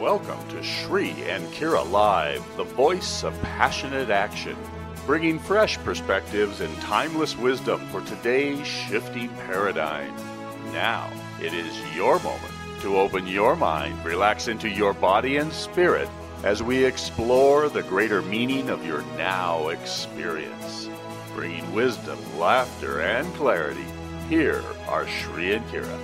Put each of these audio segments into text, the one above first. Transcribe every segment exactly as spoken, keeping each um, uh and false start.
Welcome to Shri and Kira Live, the voice of passionate action, bringing fresh perspectives and timeless wisdom for today's shifting paradigm. Now, it is your moment to open your mind, relax into your body and spirit as we explore the greater meaning of your now experience. Bringing wisdom, laughter, and clarity, here are Shri and Kira.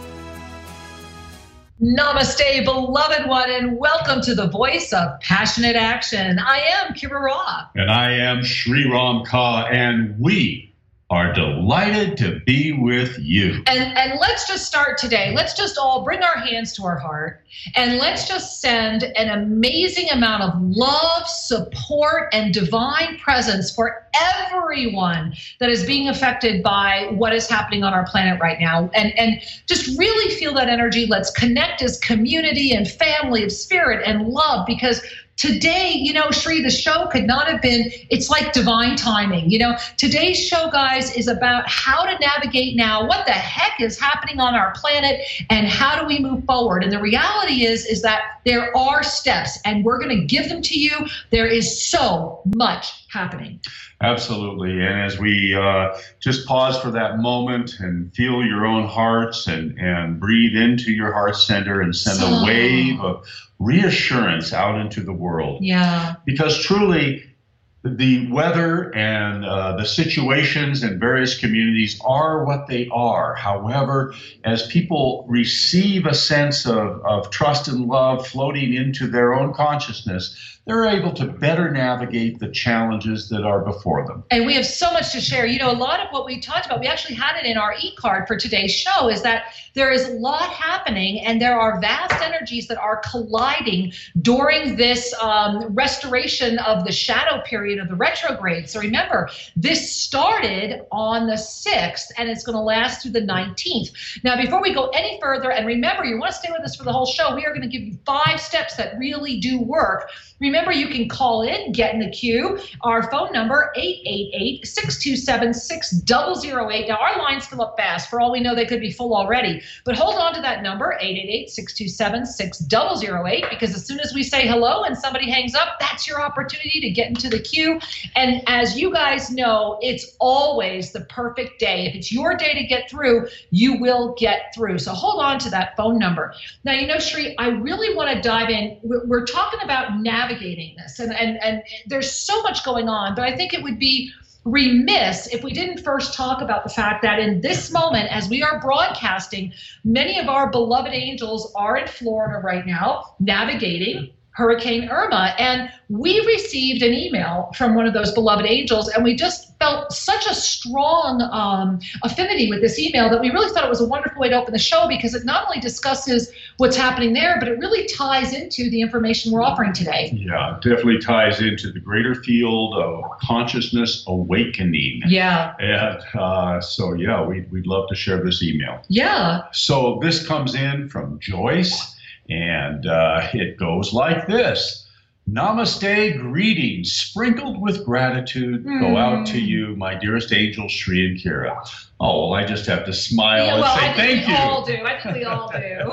Namaste, beloved one, and welcome to the voice of passionate action. I am Kira Ra. And I am Sri Ram Ka, and we are delighted to be with you. And, and let's just start today. Let's just all bring our hands to our heart, and let's just send an amazing amount of love, support, and divine presence for everyone that is being affected by what is happening on our planet right now. And, and just really feel that energy. Let's connect as community and family of spirit and love, because today, you know, Shri, the show could not have been, it's like divine timing. You know, today's show, guys, is about how to navigate now, what the heck is happening on our planet, and how do we move forward. And the reality is, is that there are steps, and we're going to give them to you. There is so much happening. Absolutely. And as we uh, just pause for that moment and feel your own hearts and, and breathe into your heart center and send So- a wave of reassurance out into the world. Yeah. Because truly, the weather and uh, the situations in various communities are what they are. However, as people receive a sense of, of trust and love floating into their own consciousness, they're able to better navigate the challenges that are before them. And we have so much to share. You know, a lot of what we talked about, we actually had it in our e-card for today's show, is that there is a lot happening, and there are vast energies that are colliding during this um, restoration of the shadow period of the retrograde. So remember, this started on the sixth, and it's going to last through the nineteenth. Now, before we go any further, and remember, you want to stay with us for the whole show, we are going to give you five steps that really do work. Remember, you can call in, get in the queue. Our phone number, eight eight eight, six two seven, six zero zero eight. Now, our lines fill up fast. For all we know, they could be full already. But hold on to that number, eight eight eight, six two seven, six zero zero eight, because as soon as we say hello and somebody hangs up, that's your opportunity to get into the queue. And as you guys know, it's always the perfect day. If it's your day to get through, you will get through. So hold on to that phone number. Now, you know, Shri, I really want to dive in. We're, we're talking about navigating this, and, and, and there's so much going on, but I think it would be remiss if we didn't first talk about the fact that in this moment, as we are broadcasting, many of our beloved angels are in Florida right now navigating Hurricane Irma. And we received an email from one of those beloved angels, and we just felt such a strong um, affinity with this email that we really thought it was a wonderful way to open the show, because it not only discusses what's happening there, but it really ties into the information we're offering today. Yeah, it definitely ties into the greater field of consciousness awakening. Yeah. And uh, so, yeah, we'd, we'd love to share this email. Yeah. So this comes in from Joyce, and uh, it goes like this. Namaste, greetings, sprinkled with gratitude, Mm. go out to you, my dearest angels, Shri and Kira. Oh, well, I just have to smile Yeah, and well, say I think thank we you. all do. I think we all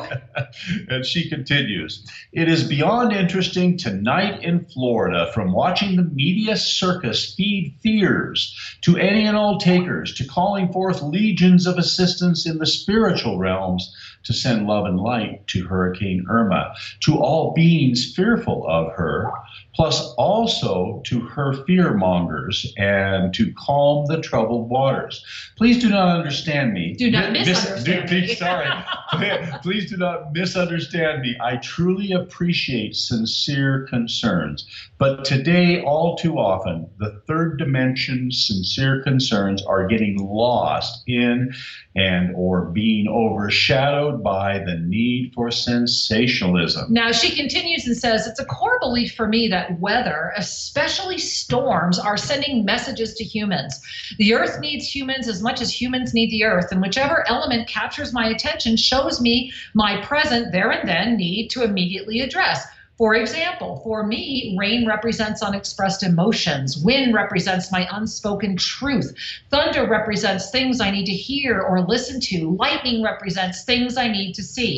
do. And she continues, it is beyond interesting tonight in Florida, from watching the media circus feed fears to any and all takers, to calling forth legions of assistance in the spiritual realms to send love and light to Hurricane Irma, to all beings fearful of her, plus also to her fear-mongers, and to calm the troubled waters. Please do not understand me. Do not Mis- misunderstand do- me. Sorry. Please do not misunderstand me. I truly appreciate sincere concerns. But today, all too often, the third dimension sincere concerns are getting lost in and or being overshadowed by the need for sensationalism. Now, she continues and says, it's a core belief for me that weather, especially storms, are sending messages to humans. The earth needs humans as much as humans need the earth, and whichever element captures my attention shows me my present there and then need to immediately address. For example, for me, rain represents unexpressed emotions. Wind represents my unspoken truth. Thunder represents things I need to hear or listen to. Lightning represents things I need to see.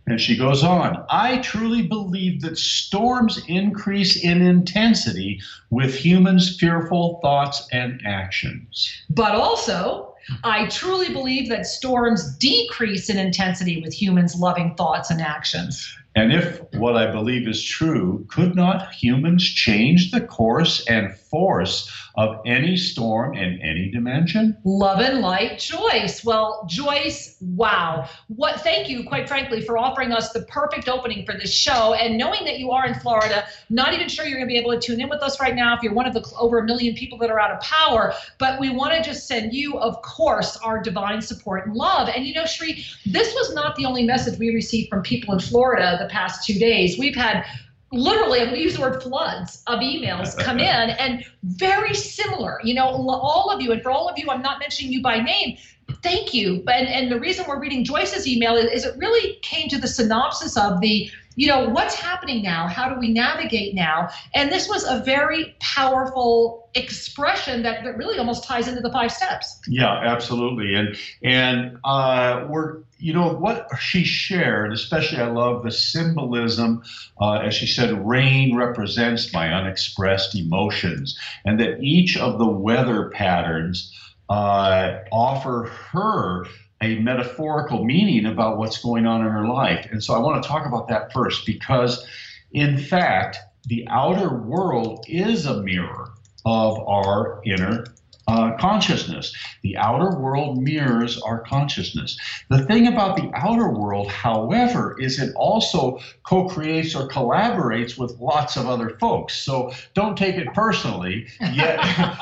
And she goes on, I truly believe that storms increase in intensity with humans' fearful thoughts and actions. But also, I truly believe that storms decrease in intensity with humans' loving thoughts and actions. And if what I believe is true, could not humans change the course and force of any storm in any dimension? Love and light, Joyce. Well, Joyce, wow. What? Thank you, quite frankly, for offering us the perfect opening for this show. And knowing that you are in Florida, not even sure you're going to be able to tune in with us right now if you're one of the over a million people that are out of power. But we want to just send you, of course, our divine support and love. And you know, Sri, this was not the only message we received from people in Florida the past two days. We've had literally, I'm going to use the word floods of emails come in, and very similar. You know, all of you, and for all of you, I'm not mentioning you by name, thank you. And, and the reason we're reading Joyce's email is, is it really came to the synopsis of the, you know, what's happening now? How do we navigate now? And this was a very powerful expression that, that really almost ties into the five steps. Yeah, absolutely. And, and uh, we're, you know, what she shared, especially I love the symbolism, uh, as she said, rain represents my unexpressed emotions, and that each of the weather patterns uh, offer her a metaphorical meaning about what's going on in her life. And so I want to talk about that first, because in fact, the outer world is a mirror of our inner uh, consciousness. The outer world mirrors our consciousness. The thing about the outer world, however, is it also co-creates or collaborates with lots of other folks. So don't take it personally, yet,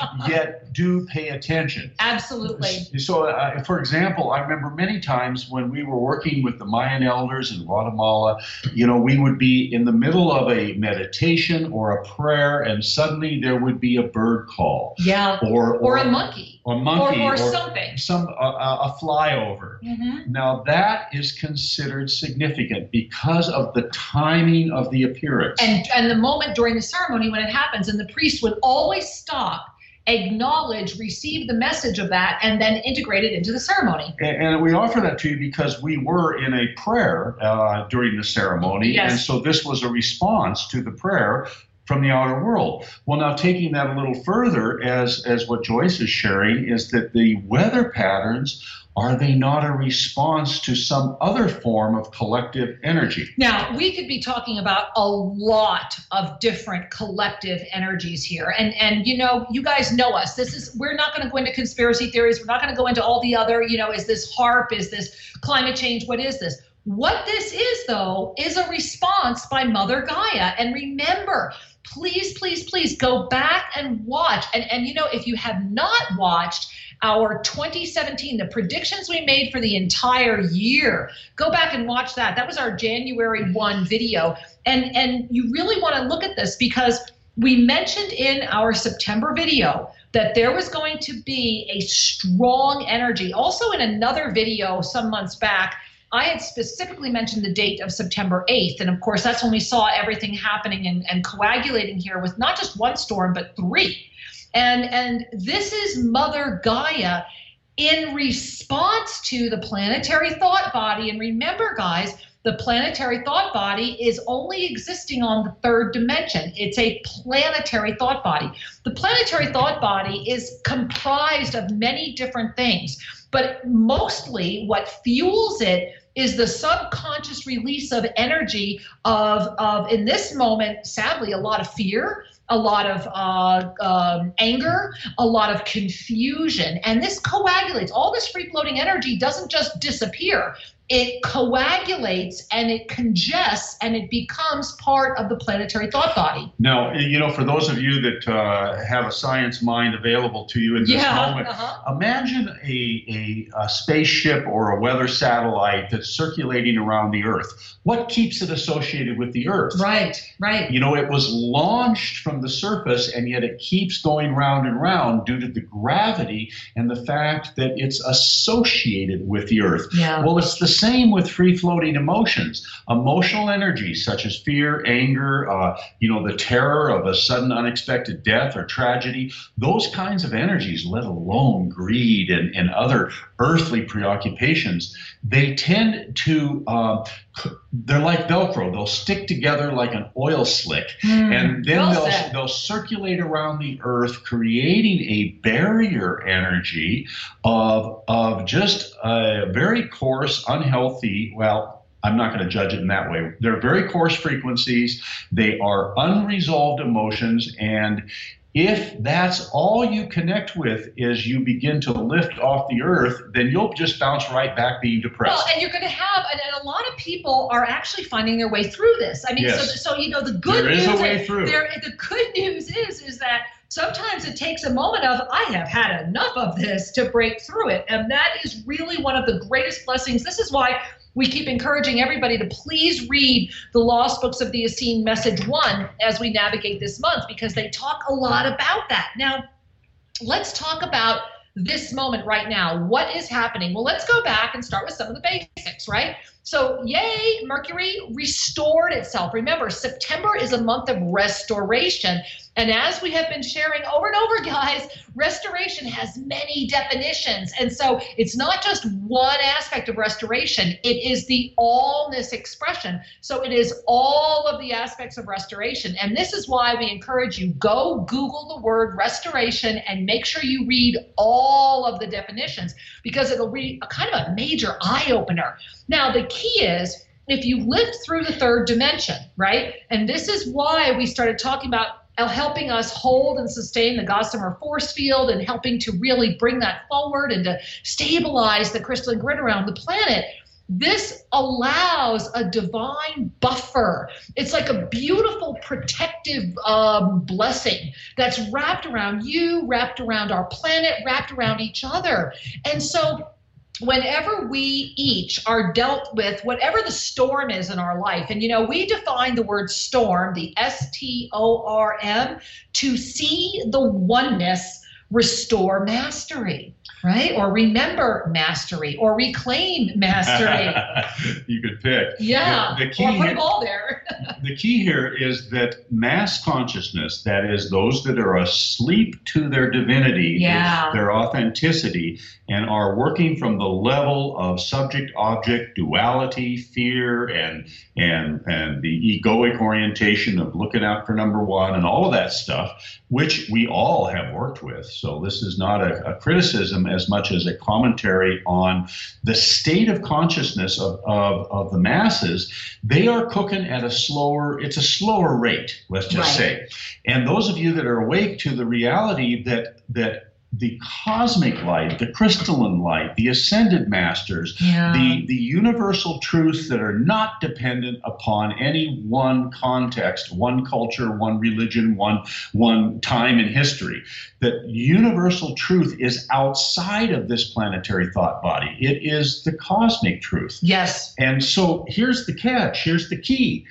yet do pay attention. Absolutely. So, uh, for example, I remember many times when we were working with the Mayan elders in Guatemala, you know, we would be in the middle of a meditation or a prayer, and suddenly there would be a bird call. Yeah. Or, or, or a monkey. Or monkey. Or, or, or something. Some, uh, a flyover. Mm-hmm. Now, that is considered significant because of the timing of the appearance. And, and the moment during the ceremony when it happens, and the priest would always stop, acknowledge, receive the message of that, and then integrate it into the ceremony. And, and we offer that to you because we were in a prayer uh, during the ceremony. Yes. And so this was a response to the prayer from the outer world. Well, now taking that a little further, as, as what Joyce is sharing, is that the weather patterns, are they not a response to some other form of collective energy? Now, we could be talking about a lot of different collective energies here. And, and you know, you guys know us. This is, we're not going to go into conspiracy theories. We're not going to go into all the other, you know, is this HAARP? Is this climate change? What is this? What this is, though, is a response by Mother Gaia. And remember, please, please, please go back and watch. And, and you know, if you have not watched our twenty seventeen, the predictions we made for the entire year, go back and watch that. That was our January first video. And, and you really want to look at this because we mentioned in our September video that there was going to be a strong energy. Also in another video some months back, I had specifically mentioned the date of September eighth. And of course, that's when we saw everything happening and, and coagulating here with not just one storm, but three. And, and this is Mother Gaia in response to the planetary thought body. And remember, guys, the planetary thought body is only existing on the third dimension. It's a planetary thought body. The planetary thought body is comprised of many different things, but mostly what fuels it is the subconscious release of energy of, of in this moment, sadly, a lot of fear, a lot of uh, um, anger, a lot of confusion. And this coagulates. All this free-floating energy doesn't just disappear. It coagulates and it congests and it becomes part of the planetary thought body. Now, you know, for those of you that uh, have a science mind available to you in this yeah, moment, uh-huh. imagine a, a, a spaceship or a weather satellite that's circulating around the Earth. What keeps it associated with the Earth? Right, right. You know, it was launched from the surface, and yet it keeps going round and round due to the gravity and the fact that it's associated with the Earth. Yeah. Well, it's the same with free-floating emotions. Emotional energy such as fear, anger, uh, you know, the terror of a sudden unexpected death or tragedy, those kinds of energies, let alone greed and, and other earthly preoccupations, they tend to, uh, they're like Velcro. They'll stick together like an oil slick, mm, and then well they'll, they'll circulate around the earth, creating a barrier energy of, of just a very coarse, unhealthy, well, I'm not going to judge it in that way. They're very coarse frequencies. They are unresolved emotions. And if that's all you connect with is you begin to lift off the earth, then you'll just bounce right back being depressed. Well, and you're going to have, and, and a lot of people are actually finding their way through this. I mean, yes. so, so, you know, the good there news is a way through. There, the good news is, is that sometimes it takes a moment of, I have had enough of this, to break through it. And that is really one of the greatest blessings. This is why we keep encouraging everybody to please read the Lost Books of the Essene Message one as we navigate this month, because they talk a lot about that. Now, let's talk about this moment right now. What is happening? Well, let's go back and start with some of the basics, right? So, yay, Mercury restored itself. Remember, September is a month of restoration. And as we have been sharing over and over, guys, restoration has many definitions. And so it's not just one aspect of restoration. It is the allness expression. So it is all of the aspects of restoration. And this is why we encourage you, go Google the word restoration and make sure you read all of the definitions, because it'll be a kind of a major eye-opener. Now, the key is, if you lift through the third dimension, right? And this is why we started talking about helping us hold and sustain the Gossamer force field, and helping to really bring that forward and to stabilize the crystalline grid around the planet. This allows a divine buffer. It's like a beautiful protective um, blessing that's wrapped around you, wrapped around our planet, wrapped around each other. And so whenever we each are dealt with whatever the storm is in our life, and, you know, we define the word storm, the S T O R M, to see the oneness restore mastery, right? Or remember mastery, or reclaim mastery. You could pick. Yeah, the, the key or put here, them all there. The key here is that mass consciousness, that is those that are asleep to their divinity, yeah. their, their authenticity, and are working from the level of subject-object duality, fear, and, and, and the egoic orientation of looking out for number one and all of that stuff, which we all have worked with. So this is not a, a criticism as much as a commentary on the state of consciousness of, of, of the masses. They are cooking at a slower, it's a slower rate, let's just right. say. And those of you that are awake to the reality that that the cosmic light, the crystalline light, the ascended masters, yeah. the, the universal truths that are not dependent upon any one context, one culture, one religion, one, one time in history. That universal truth is outside of this planetary thought body. It is the cosmic truth. Yes. And so here's the catch, here's the key.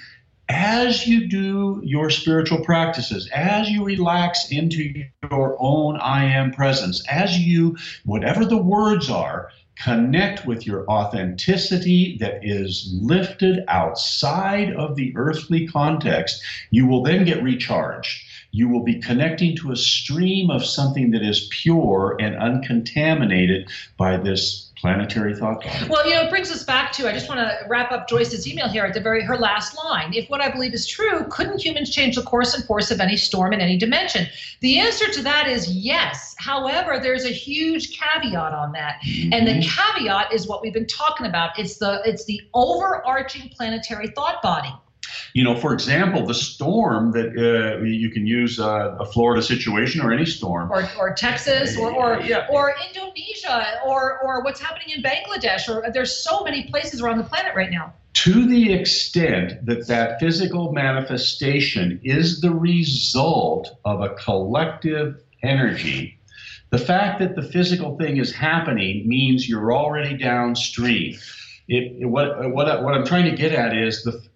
As you do your spiritual practices, as you relax into your own I am presence, as you, whatever the words are, connect with your authenticity that is lifted outside of the earthly context, you will then get recharged. You will be connecting to a stream of something that is pure and uncontaminated by this planetary thought body. Well, you know, it brings us back to, I just want to wrap up Joyce's email here at the very, her last line. If what I believe is true, couldn't humans change the course and force of any storm in any dimension? The answer to that is yes. However, there's a huge caveat on that. Mm-hmm. And the caveat is what we've been talking about. It's the, it's the overarching planetary thought body. You know, for example, the storm that uh, you can use uh, a Florida situation or any storm. Or, or Texas or, or, yeah. or Indonesia or, or what's happening in Bangladesh. Or there's so many places around the planet right now. To the extent that that physical manifestation is the result of a collective energy, the fact that the physical thing is happening means you're already downstream. It, it, what, what, what I'm trying to get at is the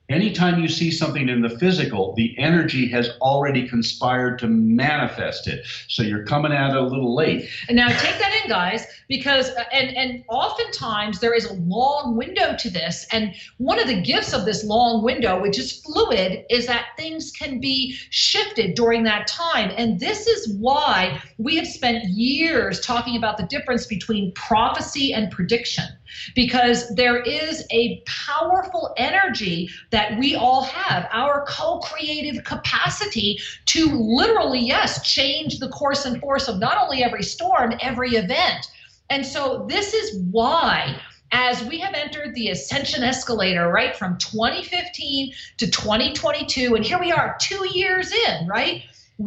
Anytime you see something in the physical, the energy has already conspired to manifest it. So you're coming at it a little late. And now take that in, guys, because and and oftentimes there is a long window to this. And one of the gifts of this long window, which is fluid, is that things can be shifted during that time. And this is why we have spent years talking about the difference between prophecy and prediction, because there is a powerful energy that we all have, our co-creative capacity to literally, yes, change the course and force of not only every storm, every event. And so this is why, as we have entered the ascension escalator, right, from twenty fifteen to twenty twenty-two, and here we are two years in, right?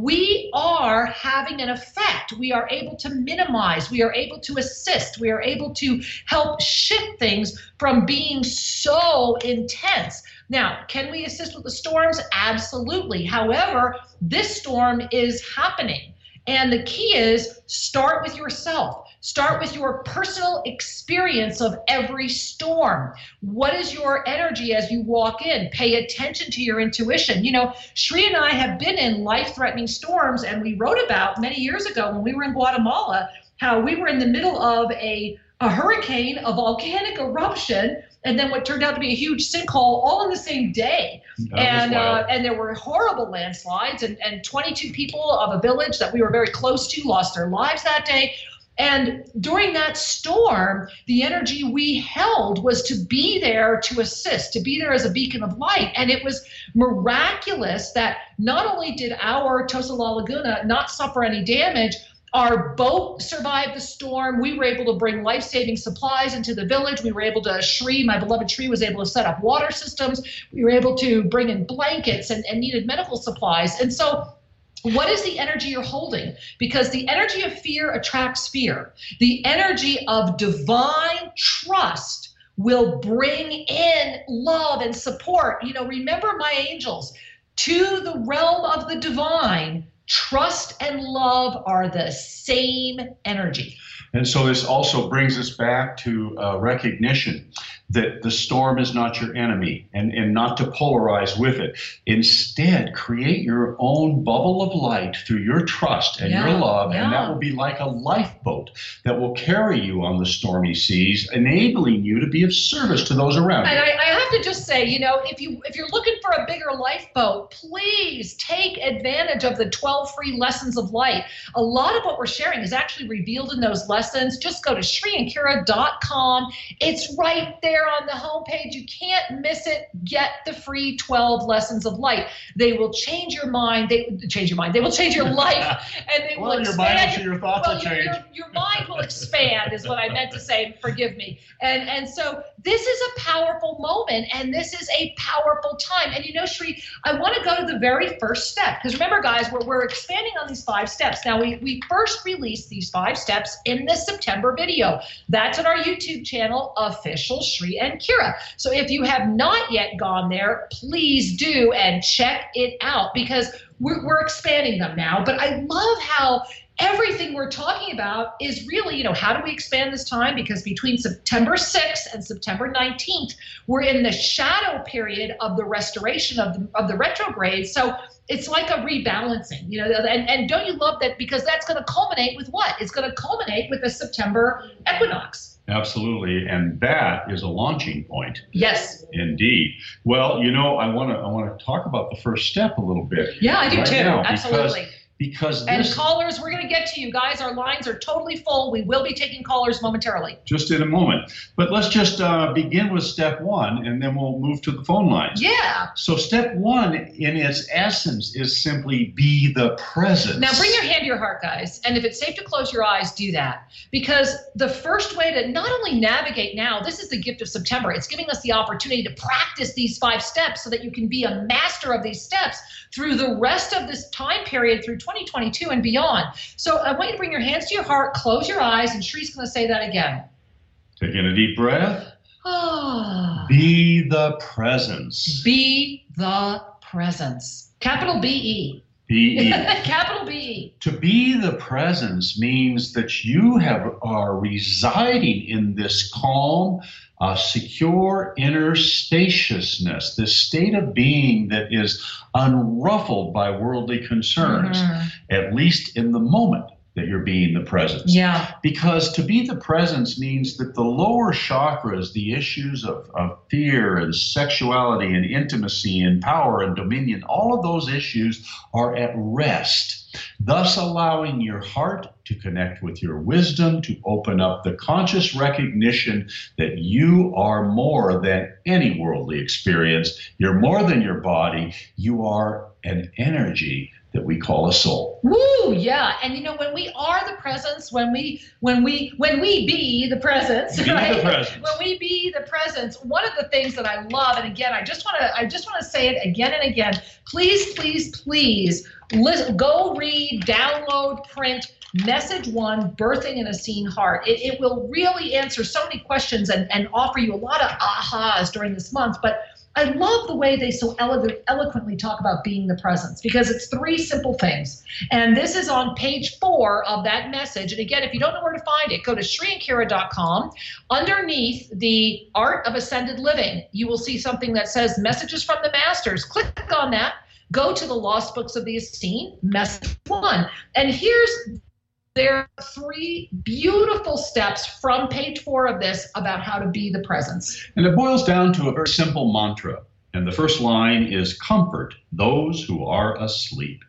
We are having an effect. We are able to minimize. We are able to assist. We are able to help shift things from being so intense. Now, can we assist with the storms? Absolutely. However, this storm is happening. And the key is start with yourself. Start with your personal experience of every storm. What is your energy as you walk in? Pay attention to your intuition. You know, Sri and I have been in life-threatening storms, and we wrote about many years ago when we were in Guatemala how we were in the middle of a, a hurricane, a volcanic eruption, and then what turned out to be a huge sinkhole all in the same day. And uh, and there were horrible landslides, and, and twenty-two people of a village that we were very close to lost their lives that day. And during that storm, the energy we held was to be there to assist, to be there as a beacon of light. And it was miraculous that not only did our Tosa La Laguna not suffer any damage, our boat survived the storm. We were able to bring life-saving supplies into the village. We were able to, Sri, my beloved Sri, was able to set up water systems. We were able to bring in blankets and, and needed medical supplies. And so what is the energy you're holding? Because the energy of fear attracts fear. The energy of divine trust will bring in love and support. You know, remember my angels, to the realm of the divine, trust and love are the same energy. And so this also brings us back to uh, recognition that the storm is not your enemy, and, and not to polarize with it. Instead, create your own bubble of light through your trust and yeah, your love, yeah. and that will be like a lifeboat that will carry you on the stormy seas, enabling you to be of service to those around you. And I, I have to just say, you know, if, you, if you're looking for a bigger lifeboat, please take advantage of the twelve free lessons of light. A lot of what we're sharing is actually revealed in those lessons. Just go to Sri and Kira dot com. It's right there on the homepage. You can't miss it. Get the free twelve lessons of light. They will change your mind. They change your mind. They will change your life, and they well, will your expand. mind will, your thoughts well, will your, change. your, your mind will expand, is what I meant to say. Forgive me. And and so this is a powerful moment, and this is a powerful time. And you know, Sri, I want to go to the very first step, because remember, guys, we're we're expanding on these five steps. Now, we we first released these five steps in this September video. That's on our YouTube channel, Official Sri and Kira. So if you have not yet gone there, please do and check it out, because we're, we're expanding them now. But I love how everything we're talking about is really, you know, how do we expand this time? Because between September sixth and September nineteenth, we're in the shadow period of the restoration of the, of the retrograde. So it's like a rebalancing, you know, and, and don't you love that? Because that's going to culminate with what? It's going to culminate with the September equinox. Absolutely, and that is a launching point. Yes. Indeed. Well, you know, I want to I want to talk about the first step a little bit. Yeah, I do right too. now, Absolutely. Because, because and this, callers, we're going to get to you guys. Our lines are totally full. We will be taking callers momentarily. Just in a moment. But let's just uh, begin with step one, and then we'll move to the phone lines. Yeah. So step one, in its essence, is simply be the presence. Now bring your hand to your heart, guys. And if it's safe to close your eyes, do that. Because the first way to not only navigate now, this is the gift of September. It's giving us the opportunity to practice these five steps so that you can be a master of these steps through the rest of this time period, through twenty twenty-two and beyond. So I want you to bring your hands to your heart, close your eyes, and Shri's going to say that again. Take in a deep breath. Ah. Be the presence. Be the presence. Capital B E. B E. Capital B E. To be the presence means that you have are residing in this calm, uh, secure inner spaciousness, this state of being that is unruffled by worldly concerns, Mhm. at least in the moment that you're being the presence. Yeah. Because to be the presence means that the lower chakras, the issues of, of fear and sexuality and intimacy and power and dominion, all of those issues are at rest, thus allowing your heart to connect with your wisdom, to open up the conscious recognition that you are more than any worldly experience. You're more than your body. You are an energy that we call a soul. Woo, yeah. And you know, when we are the presence, when we when we when we be the presence, Be right? the presence. When we be the presence, one of the things that I love, and again, I just want to I just want to say it again and again. Please, please, please listen, go read, download, print Message One, Birthing in a Seen Heart. It, it will really answer so many questions and, and offer you a lot of ahas during this month. But I love the way they so elo- eloquently talk about being the presence, because it's three simple things. And this is on page four of that message. And again, if you don't know where to find it, go to Sri and Kira dot com. Underneath the Art of Ascended Living, you will see something that says Messages from the Masters. Click on that. Go to the Lost Books of the Unseen, Message One. And here's There are three beautiful steps from page four of this about how to be the presence. And it boils down to a very simple mantra. And the first line is, comfort those who are asleep.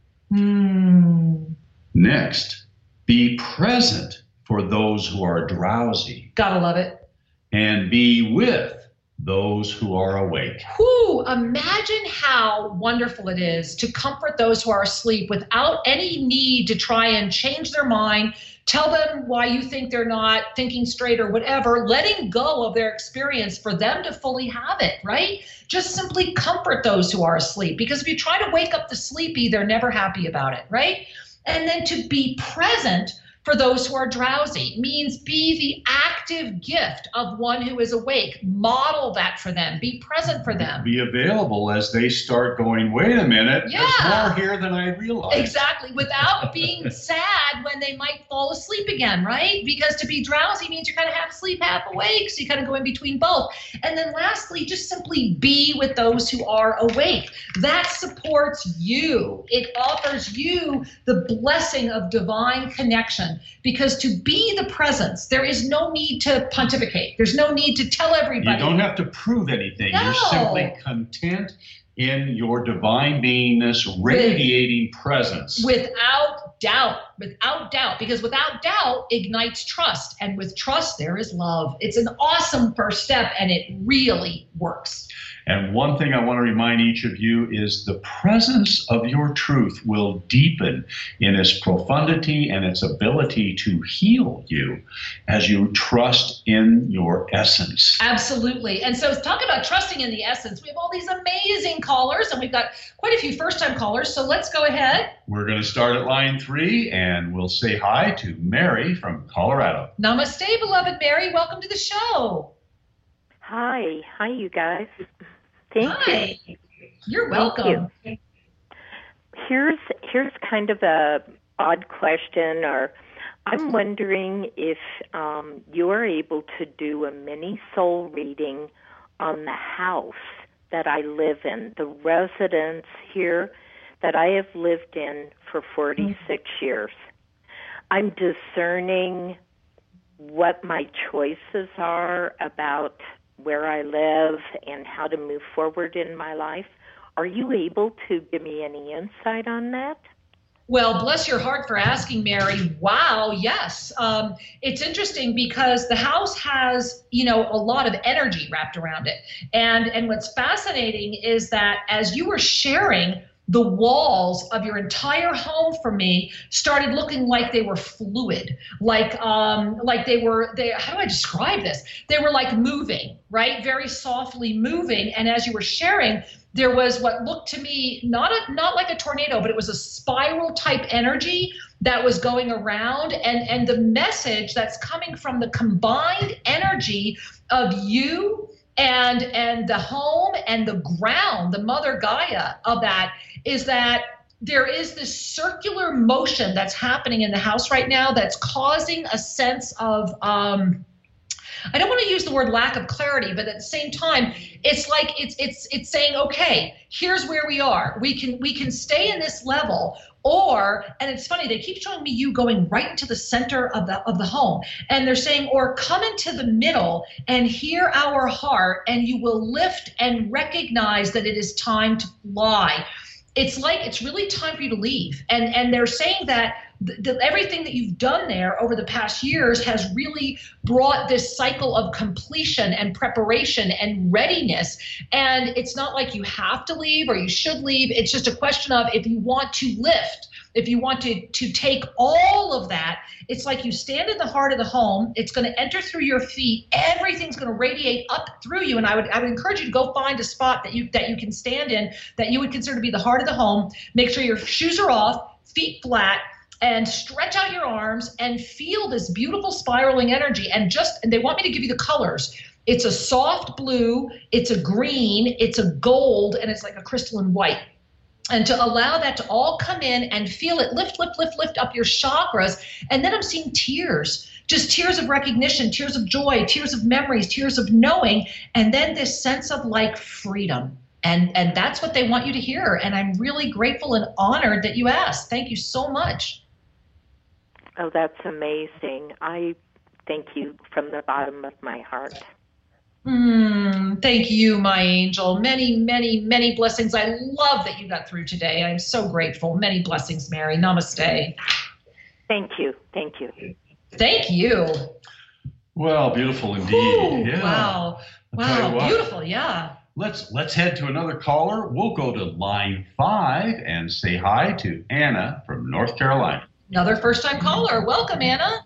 Mm. Next, be present for those who are drowsy. Gotta love it. And be with those who are awake. Whew, imagine how wonderful it is to comfort those who are asleep without any need to try and change their mind, tell them why you think they're not thinking straight or whatever, letting go of their experience for them to fully have it, right? Just simply comfort those who are asleep, because if you try to wake up the sleepy, they're never happy about it, right? And then to be present for those who are drowsy means be the active gift of one who is awake. Model that for them. Be present for them. Be available as they start going, wait a minute, Yeah. there's more here than I realized. Exactly. Without being sad when they might fall asleep again, right? Because to be drowsy means you're kind of half asleep, half awake. So you kind of go in between both. And then lastly, just simply be with those who are awake. That supports you. It offers you the blessing of divine connection. Because to be the presence, there is no need to pontificate. There's no need to tell everybody. You don't have to prove anything. No. You're simply content in your divine beingness, radiating With, presence. Without doubt, without doubt, because without doubt ignites trust. And with trust, there is love. It's an awesome first step, and it really works. And one thing I want to remind each of you is the presence of your truth will deepen in its profundity and its ability to heal you as you trust in your essence. Absolutely. And so talk about trusting in the essence. We have all these amazing callers, and we've got quite a few first-time callers. So let's go ahead. We're going to start at line three, and we'll say hi to Mary from Colorado. Namaste, beloved Mary. Welcome to the show. Hi. Hi, you guys. Thank Hi. you. You're welcome. Thank you. Here's here's kind of a odd question, or I'm wondering if um, you're able to do a mini soul reading on the house that I live in, the residence here that I have lived in for forty-six mm-hmm. years. I'm discerning what my choices are about where I live and how to move forward in my life. Are you able to give me any insight on that? Well, bless your heart for asking, Mary. Wow, yes. Um, it's interesting because the house has, you know, a lot of energy wrapped around it. And, and what's fascinating is that as you were sharing, the walls of your entire home for me started looking like they were fluid, like um, like they were, they, how do I describe this? They were like moving, right? Very softly moving. And as you were sharing, there was what looked to me not a, not like a tornado, but it was a spiral type energy that was going around. And, and the message that's coming from the combined energy of you and and the home and the ground, the mother Gaia of that, is that there is this circular motion that's happening in the house right now that's causing a sense of, um, I don't want to use the word lack of clarity, but at the same time, it's like it's it's it's saying, okay, here's where we are. We can we can stay in this level, or, and it's funny, they keep showing me you going right into the center of the of the home, and they're saying, or come into the middle and hear our heart, and you will lift and recognize that it is time to fly. It's like it's really time for you to leave, and and they're saying that the, the, everything that you've done there over the past years has really brought this cycle of completion and preparation and readiness. And it's not like you have to leave or you should leave. It's just a question of if you want to lift, if you want to, to take all of that, it's like you stand in the heart of the home. It's going to enter through your feet. Everything's going to radiate up through you. And I would I would encourage you to go find a spot that you that you can stand in that you would consider to be the heart of the home. Make sure your shoes are off, feet flat, and stretch out your arms and feel this beautiful spiraling energy. And just, and they want me to give you the colors. It's a soft blue, it's a green, it's a gold, and it's like a crystalline white. And to allow that to all come in and feel it lift, lift, lift, lift up your chakras. And then I'm seeing tears, just tears of recognition, tears of joy, tears of memories, tears of knowing, and then this sense of like freedom. And, and that's what they want you to hear. And I'm really grateful and honored that you asked. Thank you so much. Oh, that's amazing. I thank you from the bottom of my heart. Mm, thank you, my angel. Many, many, many blessings. I love that you got through today. I'm so grateful. Many blessings, Mary. Namaste. Thank you. Thank you. Thank you. Well, beautiful indeed. Ooh, yeah. Wow. Wow. Beautiful. Yeah. Let's let's head to another caller. We'll go to line five and say hi to Anna from North Carolina. Another first-time caller. Welcome, Anna.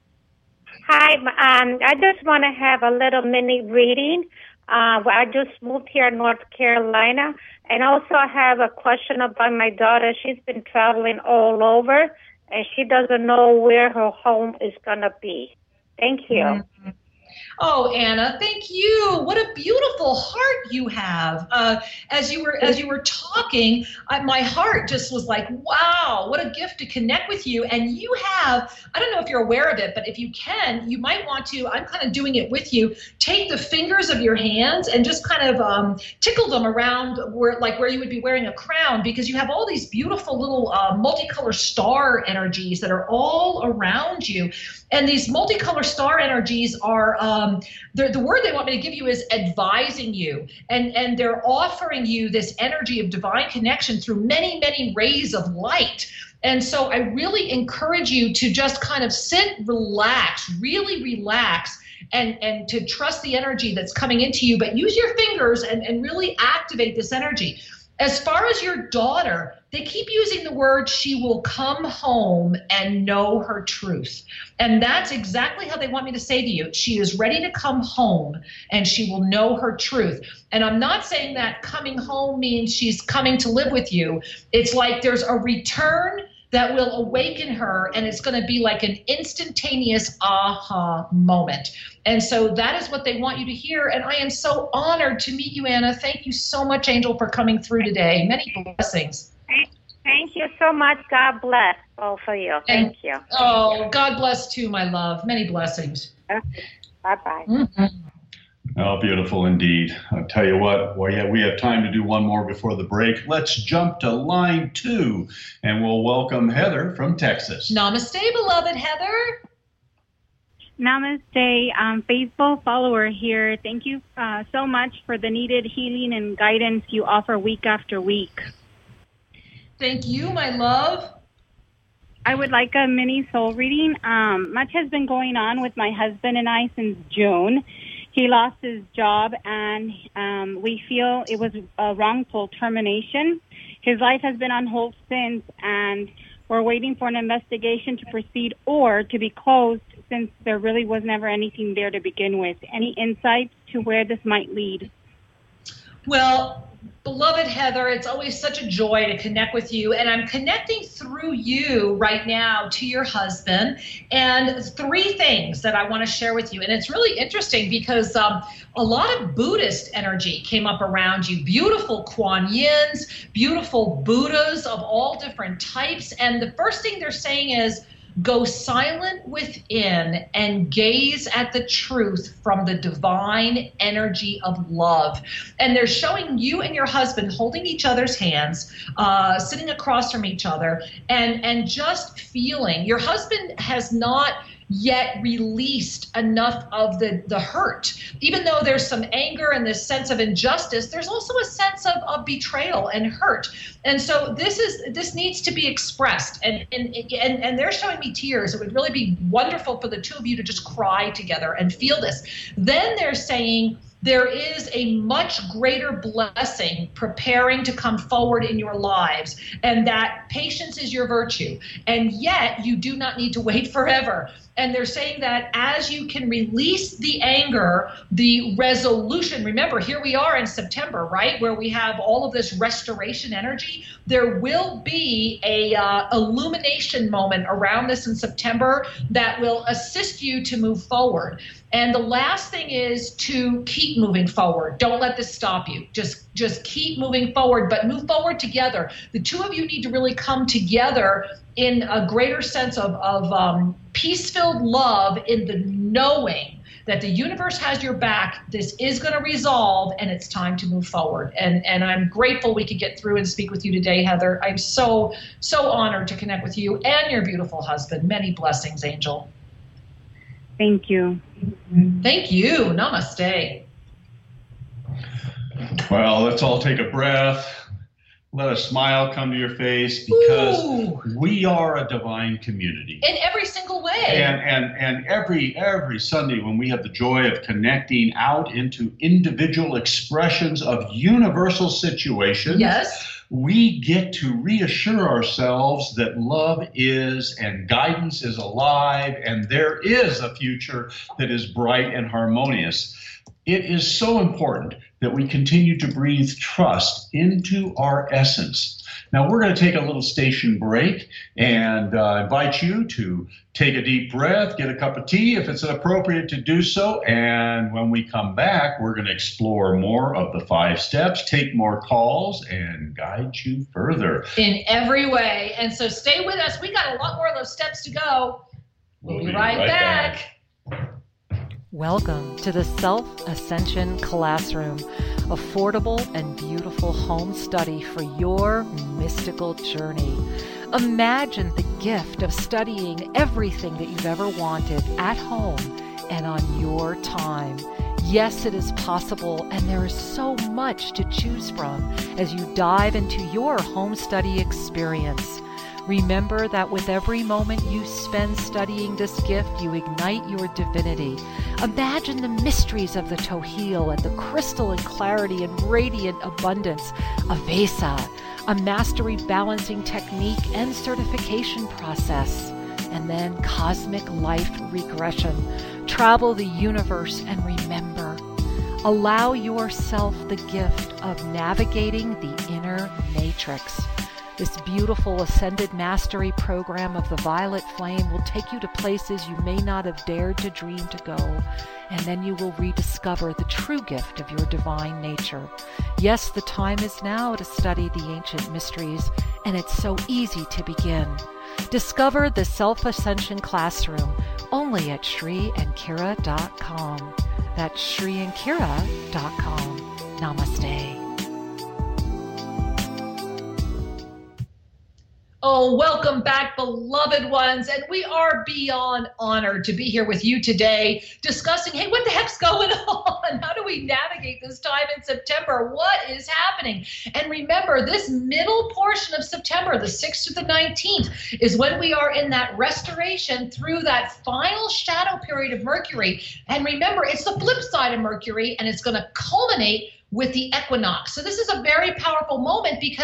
Hi, um, I just want to have a little mini reading. Uh, I just moved here in North Carolina, and also I have a question about my daughter. She's been traveling all over, and she doesn't know where her home is going to be. Thank you. Mm-hmm. Oh, Anna, thank you. What a beautiful heart you have. Uh, as you were as you were talking, I, my heart just was like, wow, what a gift to connect with you. And you have, I don't know if you're aware of it, but if you can, you might want to, I'm kind of doing it with you, take the fingers of your hands and just kind of um, tickle them around where, like where you would be wearing a crown, because you have all these beautiful little uh, multicolor star energies that are all around you. And these multicolor star energies are, um, the, the word they want me to give you is advising you. And, and they're offering you this energy of divine connection through many, many rays of light. And so I really encourage you to just kind of sit, relax, really relax, and, and to trust the energy that's coming into you, but use your fingers and, and really activate this energy. As far as your daughter, they keep using the word, she will come home and know her truth. And that's exactly how they want me to say to you. She is ready to come home and she will know her truth. And I'm not saying that coming home means she's coming to live with you. It's like there's a return that will awaken her, and it's going to be like an instantaneous aha moment. And so that is what they want you to hear. And I am so honored to meet you, Anna. Thank you so much, Angel, for coming through today. Many blessings. Thank you so much. God bless both of you. Thank and, you. Oh, God bless too, my love. Many blessings. Okay. Bye-bye. Mm-hmm. Oh, beautiful indeed. I'll tell you what, well, yeah, we have time to do one more before the break. Let's jump to line two, and we'll welcome Heather from Texas. Namaste, beloved Heather. Namaste, um, faithful follower here. Thank you uh, so much for the needed healing and guidance you offer week after week. Thank you, my love. I would like a mini soul reading. Um, much has been going on with my husband and I since June. He lost his job, and um, we feel it was a wrongful termination. His life has been on hold since, and we're waiting for an investigation to proceed or to be closed, since there really was never anything there to begin with. Any insights to where this might lead? Well, Beloved Heather, it's always such a joy to connect with you. And I'm connecting through you right now to your husband. And three things that I want to share with you. And it's really interesting because um, a lot of Buddhist energy came up around you. Beautiful Kuan Yins, beautiful Buddhas of all different types. And the first thing they're saying is, go silent within and gaze at the truth from the divine energy of love. And they're showing you and your husband holding each other's hands, uh, sitting across from each other, and, and just feeling. Your husband has not yet released enough of the, the hurt. Even though there's some anger and this sense of injustice, there's also a sense of, of betrayal and hurt. And so this is this needs to be expressed. And, and, and, and they're showing me tears. It would really be wonderful for the two of you to just cry together and feel this. Then they're saying, there is a much greater blessing preparing to come forward in your lives, and that patience is your virtue, and yet you do not need to wait forever. And they're saying that as you can release the anger, the resolution, remember, here we are in September, right, where we have all of this restoration energy, there will be a uh, illumination moment around this in September that will assist you to move forward. And the last thing is to keep moving forward. Don't let this stop you. Just, just keep moving forward, but move forward together. The two of you need to really come together in a greater sense of, of um, peace-filled love, in the knowing that the universe has your back. This is going to resolve, and it's time to move forward. And, and I'm grateful we could get through and speak with you today, Heather. I'm so, so honored to connect with you and your beautiful husband. Many blessings, Angel. Thank you. Thank you. Namaste. Well, let's all take a breath. Let a smile come to your face, because Ooh. we are a divine community. In every single way. And, and, and every, every Sunday when we have the joy of connecting out into individual expressions of universal situations, yes, we get to reassure ourselves that love is and guidance is alive, and there is a future that is bright and harmonious. It is so important that we continue to breathe trust into our essence. Now, we're going to take a little station break and uh, invite you to take a deep breath, get a cup of tea if it's appropriate to do so. And when we come back, we're going to explore more of the five steps, take more calls, and guide you further. In every way. And so stay with us. We got a lot more of those steps to go. We'll, we'll be, be right, right back. back. Welcome to the Self-Ascension Classroom, affordable and beautiful home study for your mystical journey. Imagine the gift of studying everything that you've ever wanted at home and on your time. Yes, it is possible, and there is so much to choose from as you dive into your home study experience. Remember that with every moment you spend studying this gift, you ignite your divinity. Imagine the mysteries of the Tohil and the crystalline clarity and radiant abundance of Vesa, a mastery balancing technique and certification process, and then cosmic life regression. Travel the universe and remember. Allow yourself the gift of navigating the inner matrix. This beautiful Ascended Mastery program of the Violet Flame will take you to places you may not have dared to dream to go, and then you will rediscover the true gift of your divine nature. Yes, the time is now to study the ancient mysteries, and it's so easy to begin. Discover the Self-Ascension Classroom only at Sri and Kira dot com. That's Sri and Kira dot com. Namaste. Oh, welcome back, beloved ones. And we are beyond honored to be here with you today discussing, hey, what the heck's going on? How do we navigate this time in September? What is happening? And remember, this middle portion of September, the sixth to the nineteenth, is when we are in that restoration through that final shadow period of Mercury. And remember, it's the flip side of Mercury, and it's going to culminate with the equinox. So this is a very powerful moment because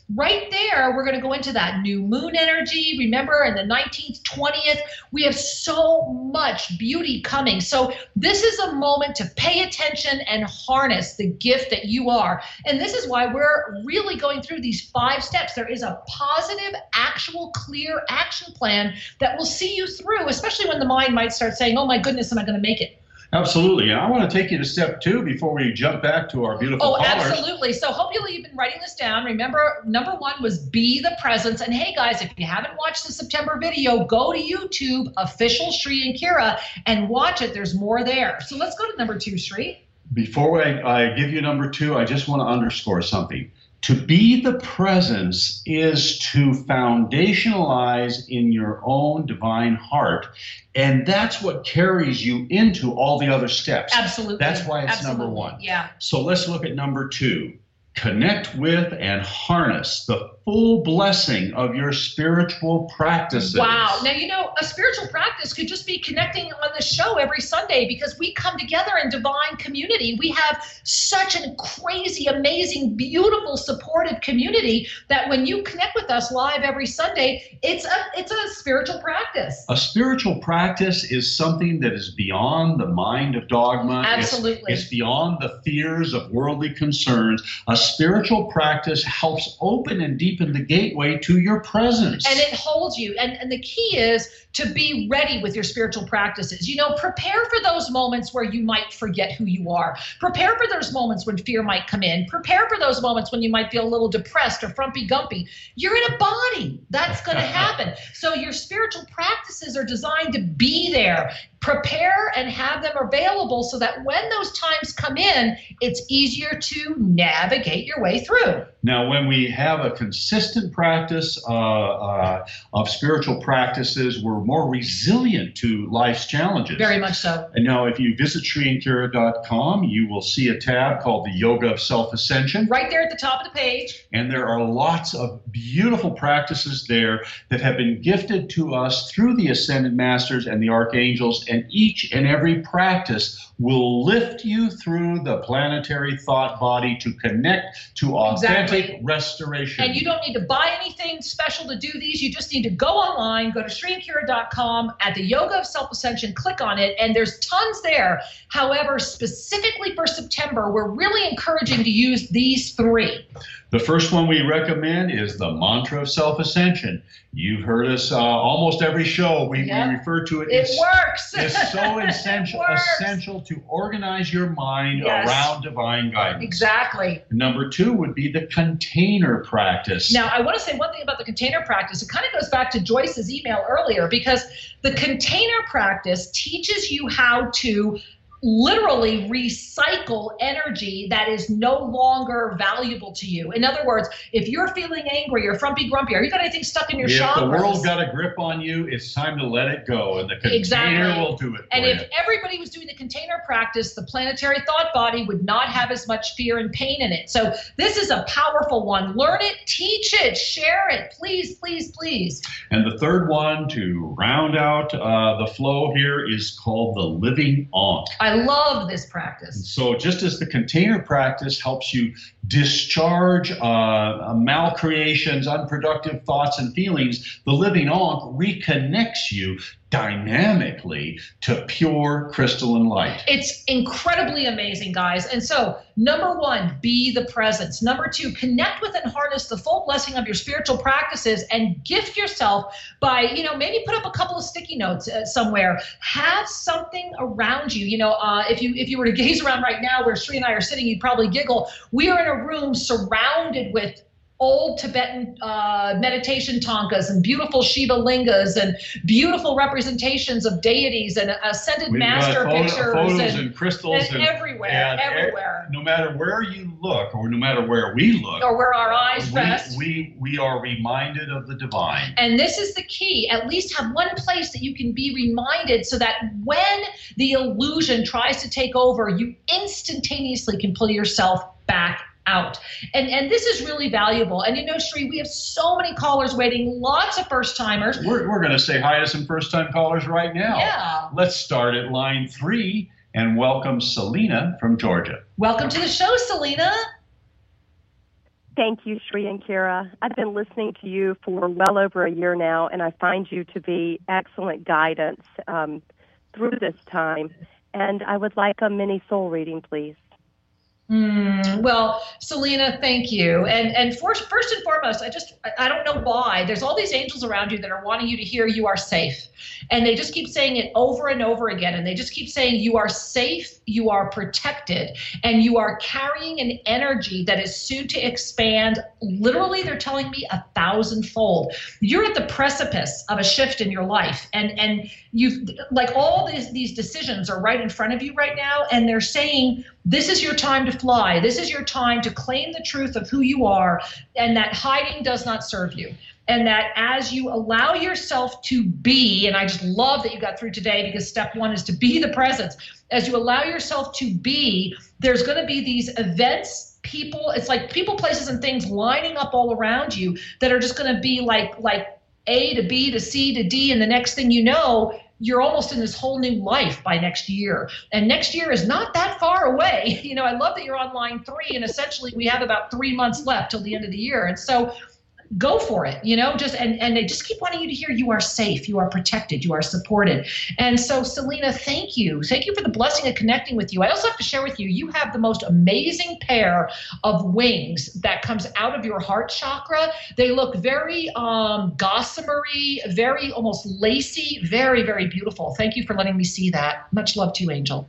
right there, we're going to go into that new moon energy. Remember, in the nineteenth, twentieth, we have so much beauty coming. So this is a moment to pay attention and harness the gift that you are. And this is why we're really going through these five steps. There is a positive, actual, clear action plan that will see you through, especially when the mind might start saying, oh my goodness, am I going to make it? Absolutely. And I want to take you to step two before we jump back to our beautiful Oh, callers. absolutely. So hopefully you've been writing this down. Remember, number one was be the presence. And hey, guys, if you haven't watched the September video, go to YouTube, official Sri and Kira, and watch it. There's more there. So let's go to number two, Sri. Before I, I give you number two, I just want to underscore something. To be the presence is to foundationalize in your own divine heart. And that's what carries you into all the other steps. Absolutely. That's why it's Absolutely. number one. Yeah. So let's look at number two. Connect with and harness the full blessing of your spiritual practices. Wow. Now, you know, a spiritual practice could just be connecting on the show every Sunday because we come together in divine community. We have such a crazy, amazing, beautiful, supportive community that when you connect with us live every Sunday, it's a it's a spiritual practice. A spiritual practice is something that is beyond the mind of dogma. Absolutely. It's, it's beyond the fears of worldly concerns. A spiritual practice helps open and deepen the gateway to your presence. And it holds you. And, and the key is to be ready with your spiritual practices. You know, prepare for those moments where you might forget who you are. Prepare for those moments when fear might come in. Prepare for those moments when you might feel a little depressed or frumpy-gumpy. You're in a body. That's going to happen. So your spiritual practices are designed to be there. Prepare and have them available so that when those times come in, it's easier to navigate your way through. Now, when we have a consistent practice uh, uh, of spiritual practices, we're more resilient to life's challenges. Very much so. And now, if you visit Sri and Kira dot com, you will see a tab called the Yoga of Self-Ascension. Right there at the top of the page. And there are lots of beautiful practices there that have been gifted to us through the Ascended Masters and the Archangels. And each and every practice will lift you through the planetary thought body to connect to authentic Exactly. restoration. And you don't need to buy anything special to do these. You just need to go online, go to Sri and Kira dot com, at the Yoga of Self-Ascension, click on it, and there's tons there. However, specifically for September, we're really encouraging to use these three. The first one we recommend is the Mantra of Self-Ascension. You've heard us uh, almost every show. We, Yep. we refer to it. It It's, works. it's so essential, It works. essential to organize your mind Yes. around divine guidance. Exactly. Number two would be the container practice. Now, I want to say one thing about the container practice. It kind of goes back to Joyce's email earlier because the container practice teaches you how to literally recycle energy that is no longer valuable to you. In other words, if you're feeling angry or frumpy grumpy, or you got anything stuck in your if chakras, the world got a grip on you, it's time to let it go, and the container Exactly. will do it for and you. if everybody was doing the container practice, the planetary thought body would not have as much fear and pain in it. So this is a powerful one. Learn it, teach it, share it. Please, please, please. And the third one to round out uh, the flow here is called the living Ankh. I love this practice. So just as the container practice helps you discharge uh, malcreations, unproductive thoughts and feelings, the living Ankh reconnects you dynamically to pure crystalline light. It's incredibly amazing, guys. And so, number one, be the presence. Number two, connect with and harness the full blessing of your spiritual practices and gift yourself by, you know, maybe put up a couple of sticky notes uh, somewhere. Have something around you. You know, uh, if you if you were to gaze around right now where Sri and I are sitting, you'd probably giggle. We are in a room surrounded with old Tibetan uh, meditation tankas and beautiful Shiva lingas and beautiful representations of deities and ascended We've master got photo, pictures photos and, and crystals and and everywhere, and everywhere. e- no matter where you look, or no matter where we look, or where our eyes we, rest. we we are reminded of the divine. And this is the key. At least have one place that you can be reminded so that when the illusion tries to take over, you instantaneously can pull yourself back out. And and this is really valuable. And you know, Sri, we have so many callers waiting, lots of first timers. We're, we're going to say hi to some first time callers right now. Yeah. Let's start at line three and welcome Selena from Georgia. Welcome to the show, Selena. Thank you, Sri and Kira. I've been listening to you for well over a year now, and I find you to be excellent guidance um, through this time. And I would like a mini soul reading, please. Mm, well, Selena, thank you. And and first, first and foremost, I just, I don't know why. There's all these angels around you that are wanting you to hear you are safe. And they just keep saying it over and over again. And they just keep saying you are safe, you are protected, and you are carrying an energy that is soon to expand. Literally, they're telling me a thousandfold. You're at the precipice of a shift in your life. And, and you've, like all these, these decisions are right in front of you right now. And they're saying, this is your time to fly. This is your time to claim the truth of who you are, and that hiding does not serve you. And that as you allow yourself to be, and I just love that you got through today because step one is to be the presence. As you allow yourself to be, there's going to be these events, people, it's like people, places, and things lining up all around you that are just going to be like, like A to B to C to D, and the next thing you know, you're almost in this whole new life by next year. And next year is not that far away. You know, I love that you're on line three, and essentially we have about three months left till the end of the year. And so go for it, you know, just, and, and they just keep wanting you to hear you are safe, you are protected, you are supported. And so, Selena, thank you. Thank you for the blessing of connecting with you. I also have to share with you, you have the most amazing pair of wings that comes out of your heart chakra. They look very um, gossamery, very almost lacy, very, very beautiful. Thank you for letting me see that. Much love to you, Angel.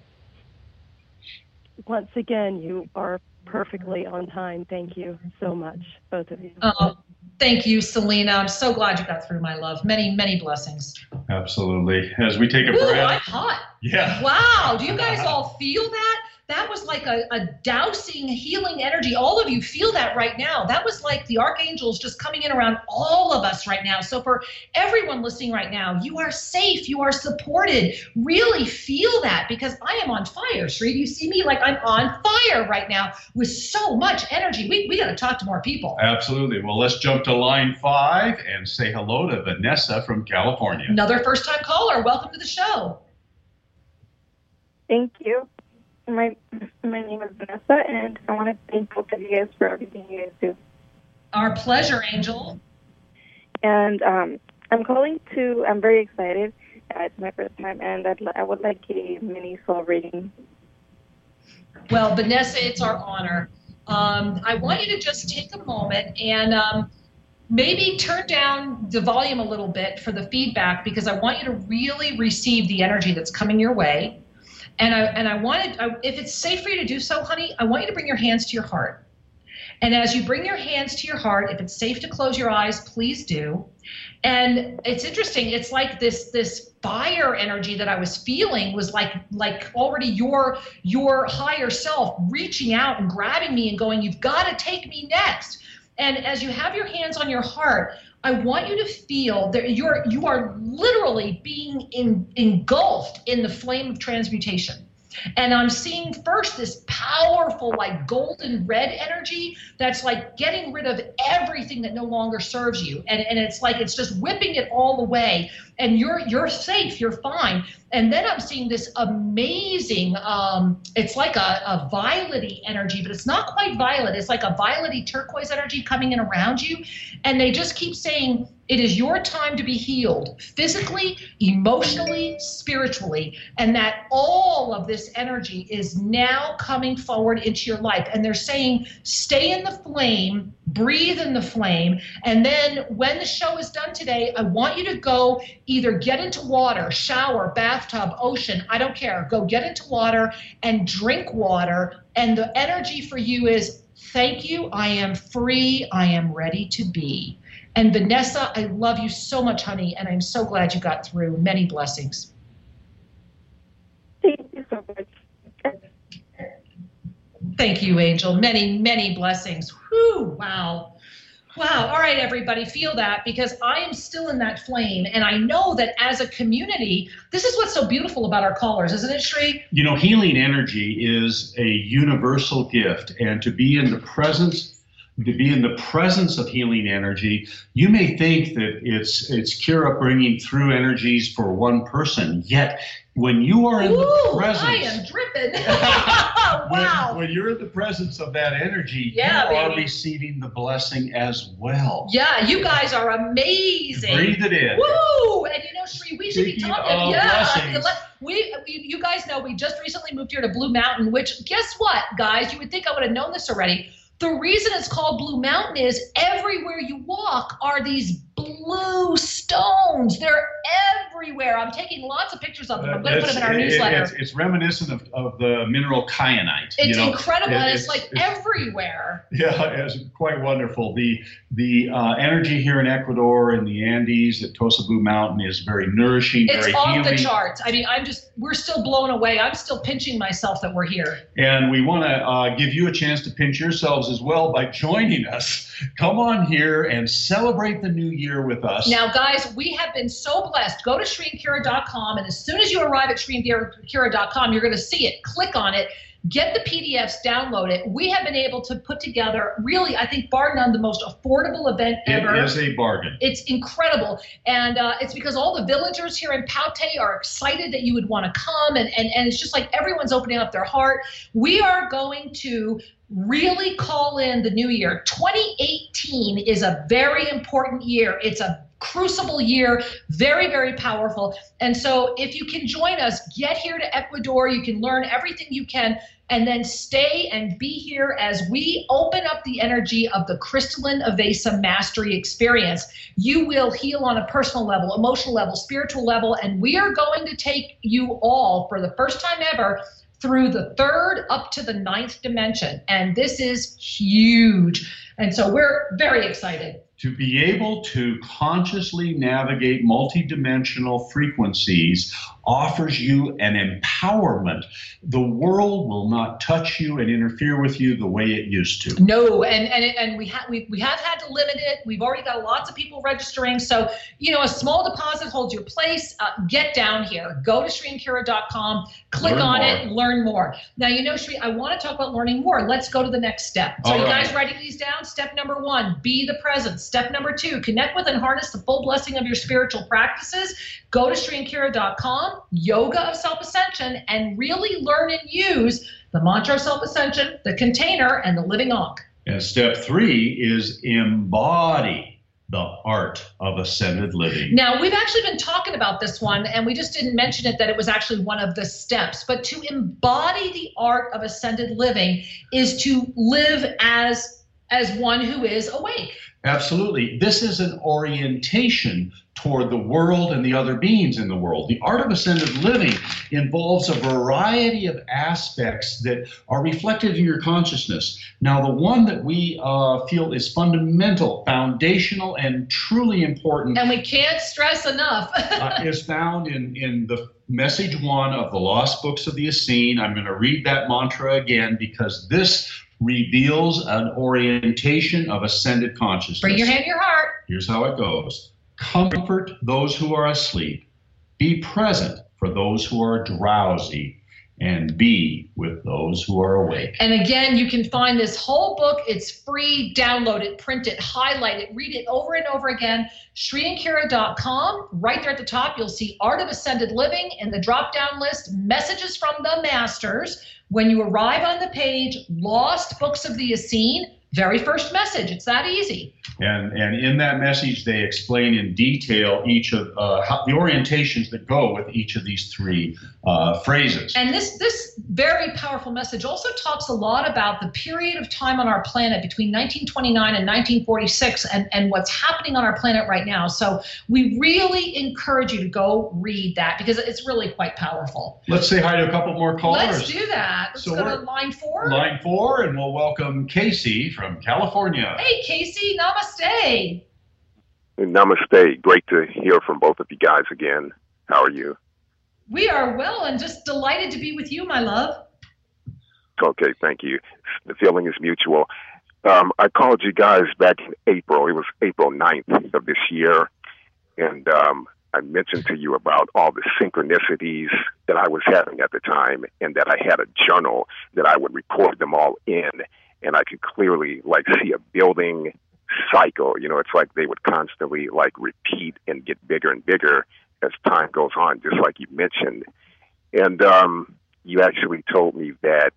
Once again, you are perfectly on time. Thank you so much, both of you. Uh, Thank you, Selena. I'm so glad you got through, my love. Many, many blessings. Absolutely. As we take a Ooh, breath. I'm hot. Yeah. Wow. Do you guys all feel that? That was like a, a dousing, healing energy. All of you feel that right now. That was like the archangels just coming in around all of us right now. So for everyone listening right now, you are safe. You are supported. Really feel that, because I am on fire. Sri, do you see me? Like I'm on fire right now with so much energy. We, we got to talk to more people. Absolutely. Well, let's jump to line five and say hello to Vanessa from California. Another first-time caller. Welcome to the show. Thank you. My my name is Vanessa, and I want to thank both of you guys for everything you guys do. Our pleasure, Angel. And um, I'm calling to, I'm very excited. Uh, it's my first time, and I'd, I would like a mini soul reading. Well, Vanessa, it's our honor. Um, I want you to just take a moment and um, maybe turn down the volume a little bit for the feedback, because I want you to really receive the energy that's coming your way. And I and I wanted, I, if it's safe for you to do so, honey, I want you to bring your hands to your heart. And as you bring your hands to your heart, if it's safe to close your eyes, please do. And it's interesting. It's like this this fire energy that I was feeling was like like already your your higher self reaching out and grabbing me and going, you've got to take me next. And as you have your hands on your heart, I want you to feel that you're you are literally being in, engulfed in the flame of transmutation. And I'm seeing first this powerful, like golden red energy that's like getting rid of everything that no longer serves you. And, and it's like it's just whipping it all away. And you're you're safe, you're fine. And then I'm seeing this amazing, um, it's like a, a violet-y energy, but it's not quite violet. It's like a violet-y turquoise energy coming in around you. And they just keep saying, it is your time to be healed physically, emotionally, spiritually, and that all of this energy is now coming forward into your life. And they're saying, stay in the flame, breathe in the flame, and then when the show is done today, I want you to go either get into water, shower, bathtub, ocean, I don't care. Go get into water and drink water, and the energy for you is, thank you, I am free, I am ready to be. And Vanessa, I love you so much, honey, and I'm so glad you got through. Many blessings. Thank you so much. Thank you, Angel. Many, many blessings. Whew, wow. Wow. All right, everybody, feel that, because I am still in that flame. And I know that as a community, this is what's so beautiful about our callers, isn't it, Sri? You know, healing energy is a universal gift. And to be in the presence to be in the presence of healing energy. You may think that it's it's Kira bringing through energies for one person, yet when you are in Ooh, the presence, I am dripping. when, Wow. when you're in the presence of that energy, Yeah, you are baby. receiving the blessing as well. Yeah, you guys are amazing. Breathe it in. Woo! And you know, Sri, we should be Speaking talking. of Yeah, blessings. we, we, you guys know we just recently moved here to Blue Mountain. Which, guess what, guys? You would think I would have known this already. The reason it's called Blue Mountain is everywhere you walk are these blue stones. They're everywhere. I'm taking lots of pictures of them. I'm going to put them in our It- it- newsletter. It's, it's reminiscent of, of the mineral kyanite. It's you know? incredible, It- and it's, like everywhere. Yeah, it's quite wonderful. The the uh, energy here in Ecuador in the Andes at Tosabu Mountain is very nourishing, It's very off healing. the charts. I mean, I'm just, we're still blown away. I'm still pinching myself that we're here. And we want to uh, give you a chance to pinch yourselves as well by joining us. Come on here and celebrate the new year with us. Now, guys, we have been so blessed. Go to Sri and Kira dot com, and as soon as you arrive at Sri and Kira dot com, you're going to see it. Click on it. Get the P D Fs, download it. We have been able to put together, really, I think, bar none, the most affordable event ever. It is a bargain. It's incredible. And uh, it's because all the villagers here in Paute are excited that you would want to come. And, and, and it's just like everyone's opening up their heart. We are going to really call in the new year. twenty eighteen is a very important year. It's a crucible year, very, very powerful. And so if you can join us, get here to Ecuador. You can learn everything you can, and then stay and be here as we open up the energy of the Crystalline Avesa Mastery Experience. You will heal on a personal level, emotional level, spiritual level, and we are going to take you all for the first time ever through the third up to the ninth dimension. And this is huge. And so we're very excited. To be able to consciously navigate multidimensional frequencies offers you an empowerment. The world will not touch you and interfere with you the way it used to. No, and and it, and we have we, we have had to limit it. We've already got lots of people registering. So, you know, a small deposit holds your place. Uh, get down here. Go to Sri and Kira dot com. Click Learn on more. it. Learn more. Now, you know, Sri, I want to talk about learning more. Let's go to the next step. So, All you right. guys writing these down? Step number one, be the present. Step number two, connect with and harness the full blessing of your spiritual practices. Go to Sri and Kira dot com, Yoga of Self-Ascension, and really learn and use the mantra of self-ascension, the container, and the living ankh. And step three is embody the art of ascended living. Now, we've actually been talking about this one, and we just didn't mention it that it was actually one of the steps. But to embody the art of ascended living is to live as as one who is awake. Absolutely. This is an orientation toward the world and the other beings in the world. The art of ascended living involves a variety of aspects that are reflected in your consciousness. Now, the one that we uh, feel is fundamental, foundational, and truly important And we can't stress enough. uh, is found in, in the message one of the Lost Books of the Essene. I'm going to read that mantra again because this reveals an orientation of ascended consciousness. Bring your hand to your heart. Here's how it goes. Comfort those who are asleep. Be present for those who are drowsy. And be with those who are awake. And again, you can find this whole book. It's free. Download it, print it, highlight it, read it over and over again. Sri and Kira dot com. Right there at the top, you'll see Art of Ascended Living. In the drop-down list, Messages from the Masters. When you arrive on the page, Lost Books of the Essene. Very first message. It's that easy. And, and in that message, they explain in detail each of uh, how, the orientations that go with each of these three uh, phrases. And this this very powerful message also talks a lot about the period of time on our planet between nineteen twenty-nine and nineteen forty-six and, and what's happening on our planet right now. So we really encourage you to go read that because it's really quite powerful. Let's say hi to a couple more callers. Let's do that. Let's So go we're- to line four. Line four, and we'll welcome Casey from California. Hey, Casey, namaste. Namaste. Great to hear from both of you guys again. How are you? We are well and just delighted to be with you, my love. Okay, thank you. The feeling is mutual. Um, I called you guys back in April. It was April ninth of this year. And um, I mentioned to you about all the synchronicities that I was having at the time and that I had a journal that I would record them all in. and I could clearly like see a building cycle. You know, it's like they would constantly like repeat and get bigger and bigger as time goes on, just like you mentioned. And um, you actually told me that,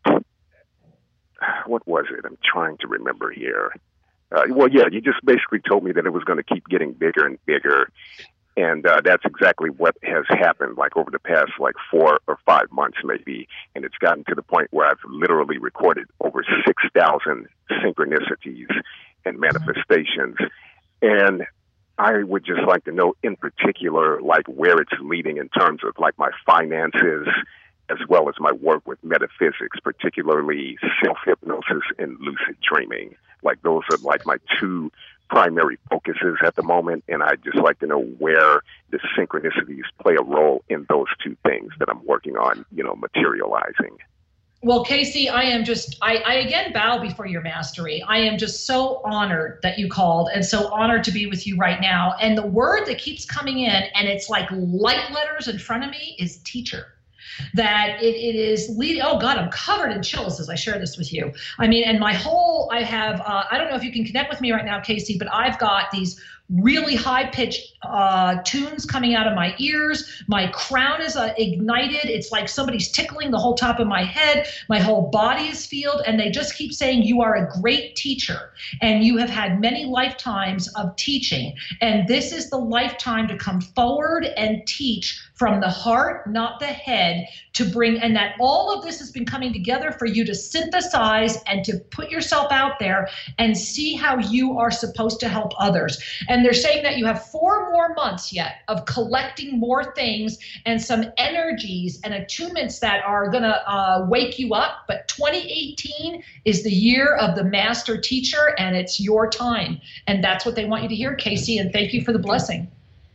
what was it? I'm trying to remember here. Uh, well, yeah, you just basically told me that it was going to keep getting bigger and bigger. And uh, that's exactly what has happened, like over the past like four or five months maybe. And it's gotten to the point where I've literally recorded over six thousand synchronicities and manifestations. And I would just like to know in particular, like where it's leading in terms of like my finances, as well as my work with metaphysics, particularly self-hypnosis and lucid dreaming. Like those are like my two primary focuses at the moment, and I'd just like to know where the synchronicities play a role in those two things that I'm working on, you know, materializing. Well, Casey, I am just, I, I again bow before your mastery. I am just so honored that you called and so honored to be with you right now. And the word that keeps coming in, and it's like light letters in front of me, is teacher. That it, it is leading, oh God, I'm covered in chills as I share this with you. I mean, and my whole, I have, uh, I don't know if you can connect with me right now, Casey, but I've got these really high-pitched uh, tunes coming out of my ears. My crown is uh, ignited. It's like somebody's tickling the whole top of my head. My whole body is filled, and they just keep saying, you are a great teacher, and you have had many lifetimes of teaching, and this is the lifetime to come forward and teach from the heart, not the head, to bring, and that all of this has been coming together for you to synthesize and to put yourself out there and see how you are supposed to help others. And they're saying that you have four more months yet of collecting more things and some energies and attunements that are going to uh, wake you up. But twenty eighteen is the year of the master teacher, and it's your time. And that's what they want you to hear, Casey. And thank you for the blessing.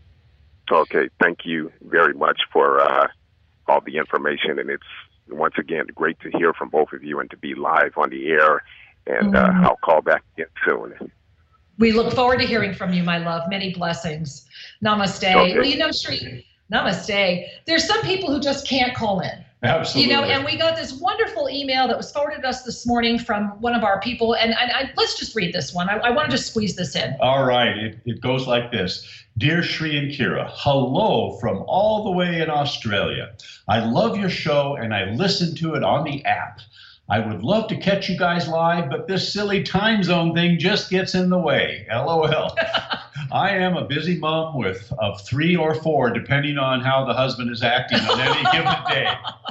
Okay. Thank you very much for uh, all the information. And it's, once again, great to hear from both of you and to be live on the air. And uh, mm. I'll call back again soon. We look forward to hearing from you, my love. Many blessings. Namaste. Okay. Well, you know, Sri, namaste. There's some people who just can't call in. Absolutely. You know, and we got this wonderful email that was forwarded us this morning from one of our people. And, and I, let's just read this one. I, I want to just squeeze this in. All right. It, it goes like this. Dear Sri and Kira, hello from all the way in Australia. I love your show, and I listen to it on the app. I would love to catch you guys live, but this silly time zone thing just gets in the way. LOL. I am a busy mom with of three or four, depending on how the husband is acting on any given day.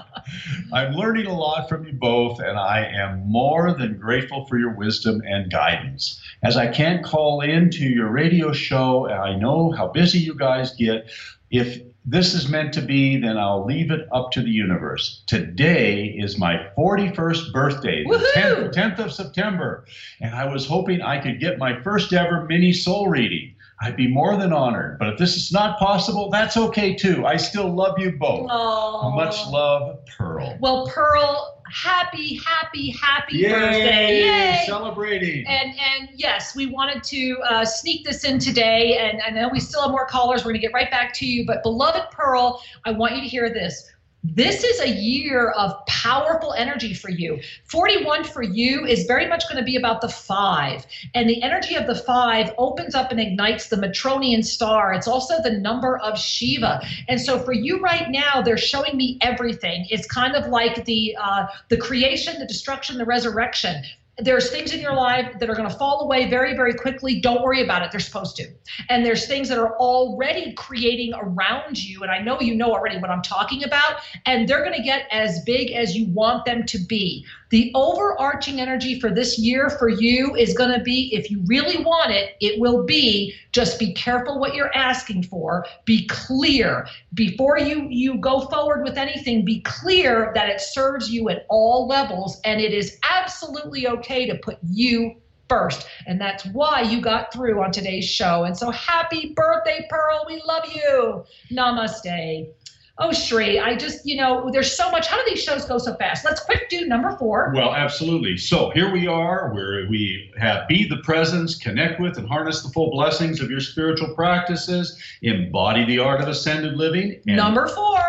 I'm learning a lot from you both, and I am more than grateful for your wisdom and guidance. As I can't call into your radio show, and I know how busy you guys get, if this is meant to be, then I'll leave it up to the universe. Today is my forty-first birthday, the tenth, tenth of September, and I was hoping I could get my first ever mini soul reading. I'd be more than honored, but if this is not possible, that's okay too. I still love you both. Aww. Much love, Pearl. Well, Pearl, happy, happy, happy Yay, birthday. Yay! Celebrating. And and yes, we wanted to uh, sneak this in today, and I know we still have more callers. We're going to get right back to you, but beloved Pearl, I want you to hear this. This is a year of powerful energy for you. forty-one for you is very much going to be about the five. And the energy of the five opens up and ignites the Matronian star. It's also the number of Shiva. And so for you right now, they're showing me everything. It's kind of like the uh, the creation, the destruction, the resurrection. There's things in your life that are going to fall away very, very quickly. Don't worry about it. They're supposed to. And there's things that are already creating around you. And I know you know already what I'm talking about. And they're going to get as big as you want them to be. The overarching energy for this year for you is going to be, if you really want it, it will be just be careful what you're asking for. Be clear. Before you, you go forward with anything, be clear that it serves you at all levels. And it is absolutely okay. Okay to put you first. And that's why you got through on today's show. And so happy birthday, Pearl. We love you. Namaste. Oh, Sri, I just, you know, there's so much. How do these shows go so fast? Let's quick do number four. Well, absolutely. So here we are where we have Be the Presence, connect with and harness the full blessings of your spiritual practices, embody the art of ascended living. And number four.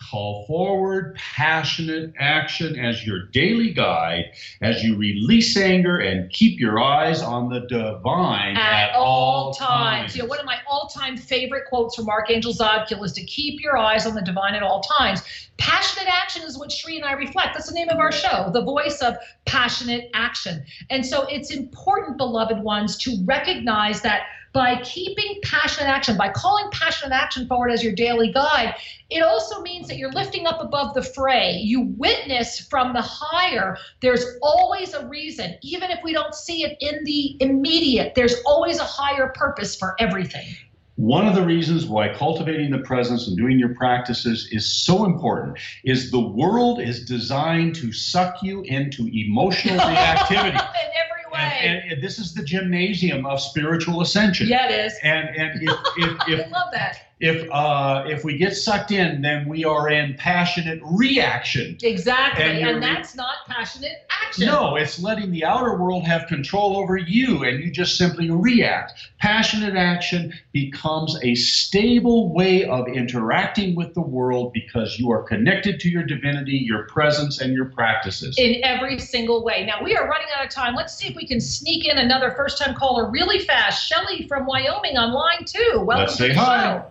Call forward passionate action as your daily guide as you release anger and keep your eyes on the divine at, at all all times. times. You know, one of my all-time favorite quotes from Archangel Zadkiel is to keep your eyes on the divine at all times. Passionate action is what Shri and I reflect. That's the name of our show, the voice of passionate action. And so it's important, beloved ones, to recognize that by keeping passionate action, by calling passionate action forward as your daily guide, it also means that you're lifting up above the fray. You witness from the higher. There's always a reason. Even if we don't see it in the immediate, there's always a higher purpose for everything. One of the reasons why cultivating the presence and doing your practices is so important is the world is designed to suck you into emotional reactivity. In every way. And, and this is the gymnasium of spiritual ascension. Yeah, it is. And and if if, if I love that. If uh, if we get sucked in, then we are in passionate reaction. Exactly, and, and that's not passionate action. No, it's letting the outer world have control over you, and you just simply react. Passionate action becomes a stable way of interacting with the world because you are connected to your divinity, your presence, and your practices. In every single way. Now, we are running out of time. Let's see if we can sneak in another first-time caller really fast. Shelley from Wyoming on line two. Welcome Let's say to the hi. show.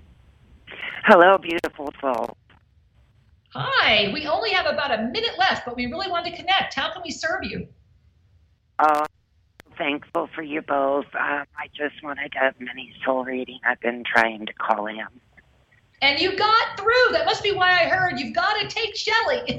Hello, beautiful soul. Hi. We only have about a minute left, but we really wanted to connect. How can we serve you? Uh, thankful for you both. Um, I just wanted a mini soul reading. I've been trying to call in. And you got through. That must be why I heard you've got to take Shelley.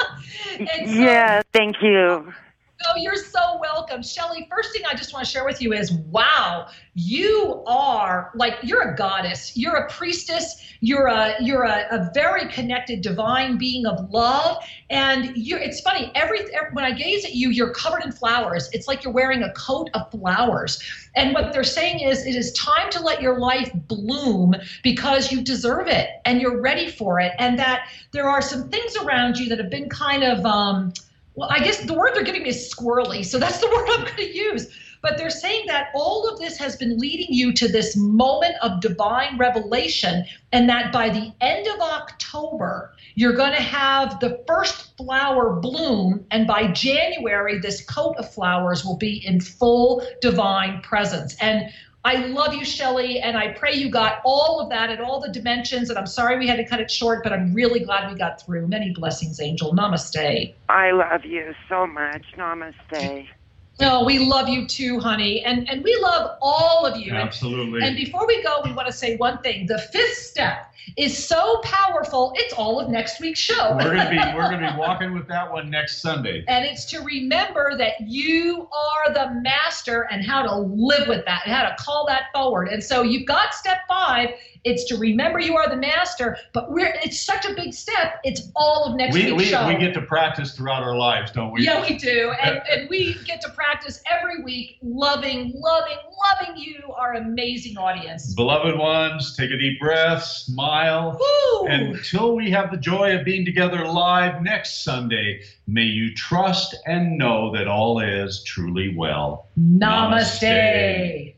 so, yeah, thank you. Oh, you're so welcome. Shelley, first thing I just want to share with you is, wow, you are like, you're a goddess. You're a priestess. You're a you're a, a very connected divine being of love. And you're, it's funny, every, every when I gaze at you, you're covered in flowers. It's like you're wearing a coat of flowers. And what they're saying is it is time to let your life bloom because you deserve it and you're ready for it. And that there are some things around you that have been kind of, um, well, I guess the word they're giving me is squirrely, so that's the word I'm going to use. But they're saying that all of this has been leading you to this moment of divine revelation, and that by the end of October, you're going to have the first flower bloom, and by January, this coat of flowers will be in full divine presence. And I love you, Shelley, and I pray you got all of that at all the dimensions, and I'm sorry we had to cut it short, but I'm really glad we got through. Many blessings, Angel. Namaste. I love you so much. Namaste. No, we love you too, honey, and and we love all of you. Absolutely. And, and before we go, we want to say one thing. The fifth step is so powerful, it's all of next week's show. We're gonna be we're gonna be walking with that one next Sunday. And it's to remember that you are the master and how to live with that and how to call that forward. And so you've got step five. It's to remember you are the master, but we're it's such a big step. It's all of next we, week's we, show. We get to practice throughout our lives, don't we? Yeah, we do. And, and we get to practice every week, loving, loving, loving you, our amazing audience. Beloved ones, take a deep breath, smile. Woo! And until we have the joy of being together live next Sunday, may you trust and know that all is truly well. Namaste. Namaste.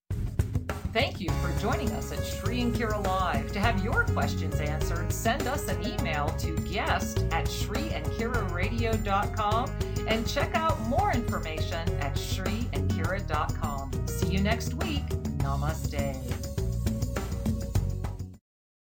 Thank you for joining us at Shri and Kira Live. To have your questions answered, send us an email to guest at shri and kira radio dot com and check out more information at shri and kira dot com. See you next week. Namaste.